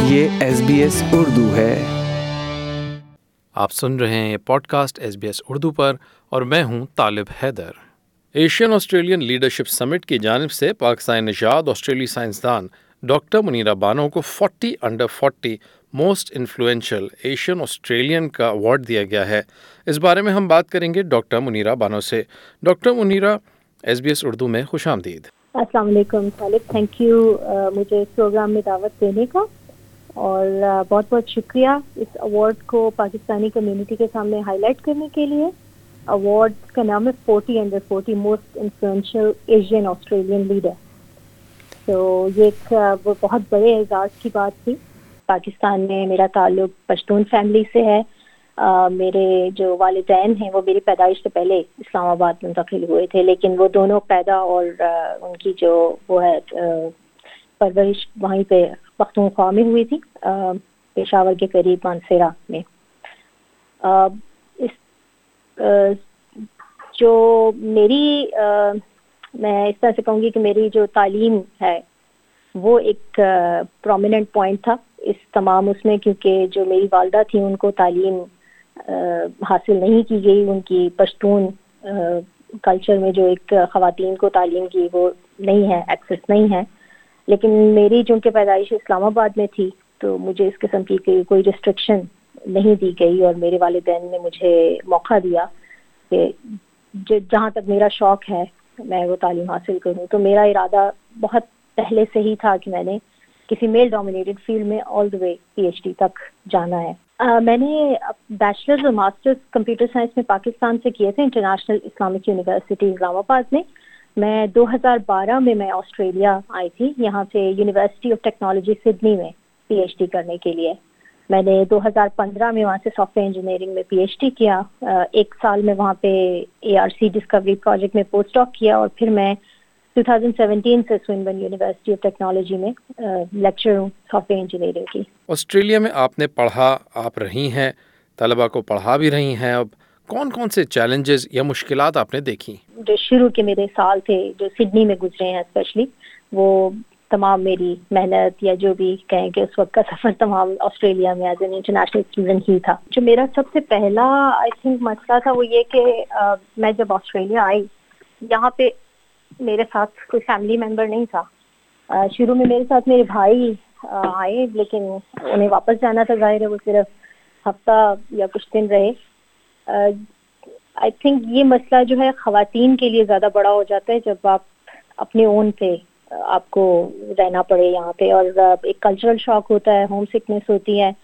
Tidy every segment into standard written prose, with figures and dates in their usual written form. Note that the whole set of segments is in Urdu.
یہ SBS اردو ہے۔ آپ سن رہے ہیں یہ پوڈ کاسٹ SBS اردو پر اور میں ہوں Talib Haider. Asian Australian leadership summit کی جانب سے پاکستان نژاد آسٹریلی سائنسدان ڈاکٹر منیرہ بانو کو 40 under 40 most influential Asian Australian کا ایوارڈ دیا گیا ہے۔ اس بارے میں ہم بات کریں گے ڈاکٹر منیرہ بانو سے۔ ڈاکٹر منیرہ، SBS اردو میں خوش آمدید۔ السلام علیکم طالب، تھینک یو مجھے اس پروگرام میں دعوت دینے کا، اور بہت بہت شکریہ اس ایوارڈ کو پاکستانی کمیونٹی کے سامنے ہائی لائٹ کرنے کے لیے۔ ایوارڈ کا نام ہے 40 under 40 most influential Asian Australian leader. تو یہ ایک وہ بہت بڑے اعزاز کی بات تھی۔ پاکستان میں میرا تعلق پشتون فیملی سے ہے۔ میرے جو والدین ہیں وہ میری پیدائش سے پہلے اسلام آباد منتقل ہوئے تھے، لیکن وہ دونوں پیدا اور ان کی جو وہ ہے پرورش وہیں پہ پختونخوا میں ہوئی تھی، پشاور کے قریب مانسیرا میں۔ جو میری میں اس طرح سے کہوں گی کہ میری جو تعلیم ہے وہ ایک پرومیننٹ پوائنٹ تھا اس تمام اس میں، کیونکہ جو میری والدہ تھیں ان کو تعلیم حاصل نہیں کی گئی۔ ان کی پشتون کلچر میں جو ایک خواتین کو تعلیم کی وہ نہیں ہے، ایکسیس نہیں ہے۔ لیکن میری چونکہ پیدائش اسلام آباد میں تھی تو مجھے اس قسم کی کوئی ریسٹرکشن نہیں دی گئی، اور میرے والدین نے مجھے موقع دیا کہ جہاں تک میرا شوق ہے میں وہ تعلیم حاصل کروں۔ تو میرا ارادہ بہت پہلے سے ہی تھا کہ میں نے کسی میل ڈومینیٹڈ فیلڈ میں آل دا وے PhD تک جانا ہے۔ میں نے بیچلرز اور ماسٹرز کمپیوٹر سائنس میں پاکستان سے کیے تھے، انٹرنیشنل اسلامک یونیورسٹی اسلام آباد میں۔ میں 2012 میں آسٹریلیا آئی تھی، یہاں سے یونیورسٹی آف ٹیکنالوجی سڈنی میں PhD کرنے کے لیے۔ میں نے 2015 میں وہاں سے سافٹ ویئر انجینئرنگ میں PhD کیا۔ ایک سال میں وہاں پہ ARC ڈسکوری پروجیکٹ میں پوسٹ ڈاک کیا، اور پھر میں 2017 سے سوئنبرن یونیورسٹی آف ٹیکنالوجی میں لیکچر ہوں سافٹ ویئر انجینئرنگ کی۔ آسٹریلیا میں آپ نے پڑھا، آپ رہی ہیں، طلباء کو پڑھا بھی رہی ہیں، اب کون کون سے چیلنجز یا مشکلات آپ نے دیکھی؟ جو شروع کے میرے سال تھے جو سڈنی میں گزرے ہیں اسپیشلی، وہ تمام میری محنت یا جو بھی کہیں کہ اس وقت کا سفر تمام آسٹریلیا میں ایز این انٹرنیشنل اسٹوڈنٹ ہی تھا۔ جو میرا سب سے پہلا آئی تھنک مسئلہ تھا وہ یہ کہ میں جب آسٹریلیا آئی، یہاں پہ میرے ساتھ کوئی فیملی ممبر نہیں تھا۔ شروع میں میرے ساتھ میرے بھائی آئے، لیکن انہیں واپس جانا تھا، ظاہر ہے وہ صرف ہفتہ یا کچھ دن رہے۔ آئی تھنک یہ مسئلہ جو ہے خواتین کے لیے زیادہ بڑا ہو جاتا ہے جب آپ اپنے اون پہ آپ کو رہنا پڑے یہاں پہ، اور ایک کلچرل شاک ہوتا ہے، ہوم سکنس ہوتی ہے۔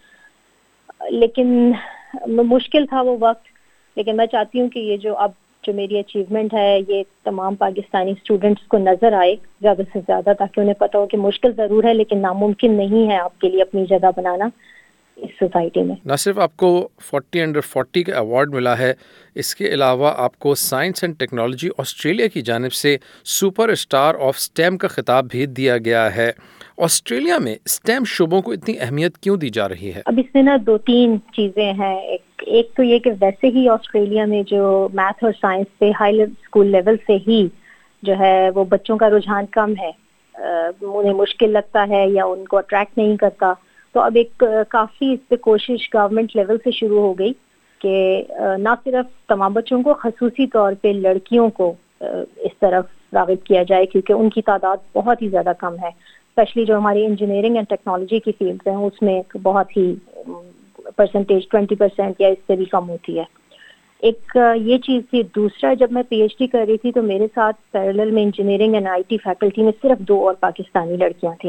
لیکن مشکل تھا وہ وقت، لیکن میں چاہتی ہوں کہ یہ جو میری اچیومنٹ ہے یہ تمام پاکستانی اسٹوڈنٹس کو نظر آئے زیادہ سے زیادہ، تاکہ انہیں پتہ ہو کہ مشکل ضرور ہے لیکن ناممکن نہیں ہے آپ کے لیے اپنی جگہ بنانا اس سوسائٹی میں۔ نہ صرف آپ کو 40 انڈر 40 کا ایوارڈ ملا ہے، اس کے علاوہ آپ کو سائنس اینڈ ٹیکنالوجی آسٹریلیا کی جانب سے سپر اسٹار آف STEM کا خطاب بھی دیا گیا ہے۔ آسٹریلیا میں STEM شعبوں کو اتنی اہمیت کیوں دی جا رہی ہے؟ اب اس میں نا 2-3 چیزیں ہیں۔ ایک تو یہ کہ ویسے ہی آسٹریلیا میں جو میتھ اور سائنس پہ ہائی اسکول لیول سے ہی جو ہے وہ بچوں کا رجحان کم ہے، انہیں مشکل لگتا ہے یا ان کو اٹریکٹ نہیں کرتا۔ تو اب ایک کافی اس پہ کوشش گورنمنٹ لیول سے شروع ہو گئی کہ نہ صرف تمام بچوں کو، خصوصی طور پہ لڑکیوں کو اس طرف راغب کیا جائے، کیونکہ ان کی تعداد بہت ہی زیادہ کم ہے، اسپیشلی جو ہماری انجینئرنگ اینڈ ٹیکنالوجی کی فیلڈ ہیں اس میں بہت ہی پرسنٹیج 20% یا اس سے بھی کم ہوتی ہے۔ ایک یہ چیز تھی۔ دوسرا، جب میں PhD کر رہی تھی تو میرے ساتھ پیرلل میں انجینئرنگ اینڈ IT فیکلٹی میں صرف 2 اور پاکستانی لڑکیاں تھیں۔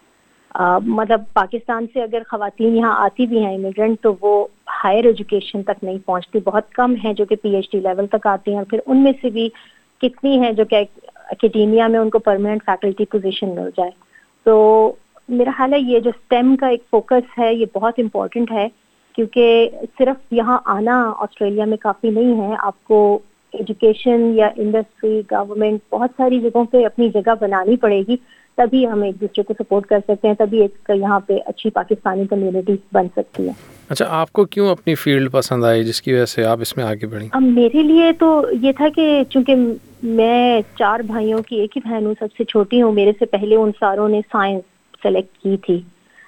مطلب پاکستان سے اگر خواتین یہاں آتی بھی ہیں امیگرینٹ تو وہ ہائر ایجوکیشن تک نہیں پہنچتی، بہت کم ہیں جو کہ PhD لیول تک آتی ہیں، اور پھر ان میں سے بھی کتنی ہیں جو کہ اکیڈیمیا میں ان کو پرماننٹ فیکلٹی پوزیشن مل جائے۔ تو میرا خیال ہے یہ جو STEM کا ایک فوکس ہے یہ بہت امپورٹنٹ ہے، کیونکہ صرف یہاں آنا آسٹریلیا میں کافی نہیں ہے، آپ کو ایجوکیشن یا انڈسٹری، گورنمنٹ، بہت ساری جگہوں پہ اپنی جگہ بنانی پڑے گی، تبھی ہم ایک دوسرے کو سپورٹ کر سکتے ہیں، تبھی ایک یہاں پہ اچھی پاکستانی کمیونٹی بن سکتی ہے۔ اچھا، آپ کو کیوں اپنی فیلڈ پسند آئی جس کی وجہ سے آپ اس میں آگے بڑھیں؟ اب میرے لیے تو یہ تھا کہ چونکہ میں 4 بھائیوں کی ایک ہی بہن ہوں، سب سے چھوٹی ہوں، میرے سے پہلے ان ساروں نے سائنس سلیکٹ کی تھی،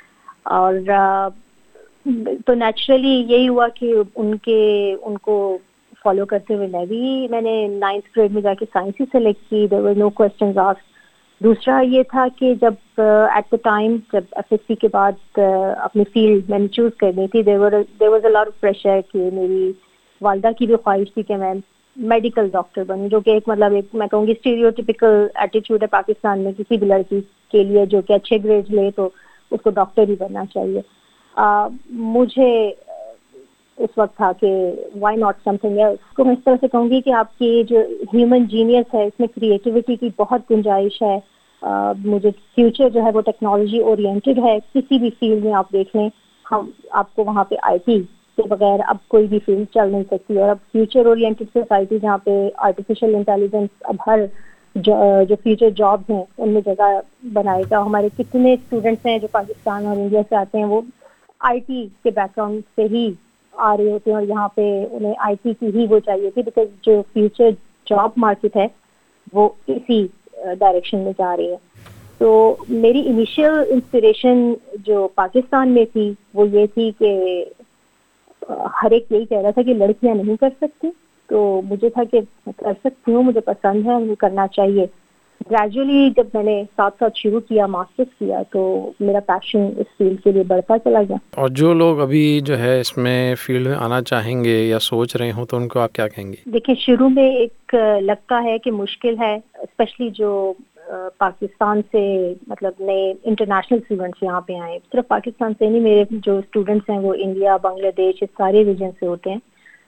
اور تو نیچرلی یہی ہوا کہ ان کو فالو کرتے ہوئے میں نے 9th گریڈ میں جا کے سائنس ہی سلیکٹ کی. there were no questions asked. دوسرا یہ تھا کہ جب ایٹ دا ٹائم جب FSC کے بعد اپنی فیلڈ میں نے چوز کرنی تھی, there was a lot of pressure کہ میری والدہ کی بھی خواہش تھی کہ میں میڈیکل ڈاکٹر بنوں, جو کہ ایک مطلب ایک میں کہوں گی اسٹیریوٹیپیکل ایٹیٹیوڈ ہے پاکستان میں کسی بھی لڑکی کے لیے جو کہ اچھے گریڈ لے تو اس کو ڈاکٹر ہی بننا چاہیے. مجھے اس وقت تھا کہ why not something else. تو میں اس طرح سے کہوں گی کہ آپ کی جو ہیومن جینیس ہے اس میں کریٹیوٹی کی بہت گنجائش ہے. مجھے فیوچر جو ہے وہ ٹیکنالوجی اورینٹیڈ ہے. کسی بھی فیلڈ میں آپ دیکھ لیں, ہم آپ کو وہاں پہ IT کے بغیر اب کوئی بھی فیلڈ چل نہیں سکتی. اور اب فیوچر اورینٹیڈ سوسائٹی جہاں پہ آرٹیفیشیل انٹیلیجنس اب ہر جو فیوچر جابس ہیں ان میں جگہ بنائے گا. ہمارے کتنے اسٹوڈنٹس ہیں جو پاکستان اور انڈیا سے آتے ہیں, وہ IT کے بیک گراؤنڈ سے ہی آ رہے ہوتے ہیں اور یہاں پہ انہیں IT کی ہی وہ چاہیے تھی, بیکاز جو فیوچر جاب مارکیٹ ہے وہ اسی ڈائریکشن میں جا رہی ہے. تو میری انیشیل انسپریشن جو پاکستان میں تھی وہ یہ تھی کہ ہر ایک یہی کہہ رہا تھا کہ لڑکیاں نہیں کر سکتی, تو مجھے تھا کہ میں کر سکتی ہوں, مجھے پسند ہے, مجھے کرنا چاہیے. گریجولی جب میں نے ساتھ شروع کیا, ماسٹرز کیا, تو میرا پیشن اس فیلڈ کے لیے بڑھتا چلا گیا. اور جو لوگ ابھی جو ہے اس میں فیلڈ میں آنا چاہیں گے یا سوچ رہے ہوں تو ان کو آپ کیا کہیں گے؟ دیکھیں, شروع میں ایک لگتا ہے کہ مشکل ہے, اسپیشلی جو پاکستان سے مطلب نئے انٹرنیشنل اسٹوڈنٹس یہاں پہ آئے. صرف پاکستان سے نہیں, میرے جو اسٹوڈنٹس ہیں وہ انڈیا, بنگلہ دیش, اس سارے ریجن سے ہوتے ہیں.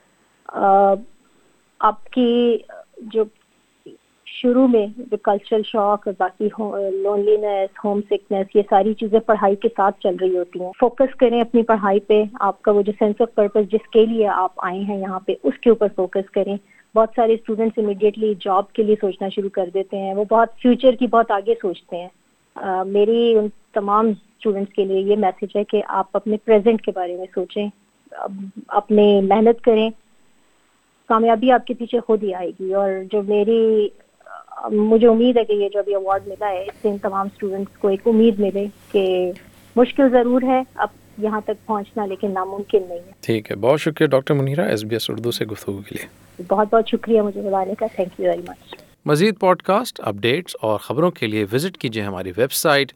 آپ کی جو شروع میں جو کلچرل شاک اور باقی لونلینس, ہوم سکنس, یہ ساری چیزیں پڑھائی کے ساتھ چل رہی ہوتی ہیں. فوکس کریں اپنی پڑھائی پہ. آپ کا وہ جو سینس آف پرپز جس کے لیے آپ آئے ہیں یہاں پہ, اس کے اوپر فوکس کریں. بہت سارے اسٹوڈنٹس امیڈیٹلی جاب کے لیے سوچنا شروع کر دیتے ہیں, وہ بہت فیوچر کی بہت آگے سوچتے ہیں. میری ان تمام اسٹوڈنٹس کے لیے یہ میسج ہے کہ آپ اپنے پریزنٹ کے بارے میں سوچیں, اپنے محنت کریں, کامیابی آپ کے پیچھے خود ہی آئے گی. اور جو مجھے امید ہے کہ یہ جو ابھی ایوارڈ ملا ہے اس سے ان تمام اسٹوڈنٹس کو ایک امید ملے کہ مشکل ضرور ہے اب یہاں تک پہنچنا, لیکن ناممکن نہیں ہے. ٹھیک ہے, بہت شکریہ ڈاکٹر منیرہ SBS اردو سے گفتگو کے لیے. بہت بہت شکریہ مجھے بلانے کا. Thank you very much. مزید پوڈ کاسٹ, اپڈیٹس اور خبروں کے لیے وزٹ کیجیے ہماری ویب سائٹ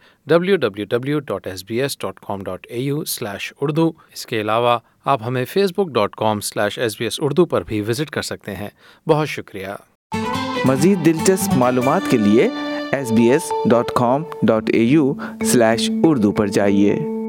www.sbs.com.au/urdu. اس کے علاوہ آپ ہمیں facebook.com/SBS urdu پر بھی وزٹ کر سکتے ہیں. بہت شکریہ. مزید دلچسپ معلومات کے لیے sbs.com.au/urdu پر جائیے.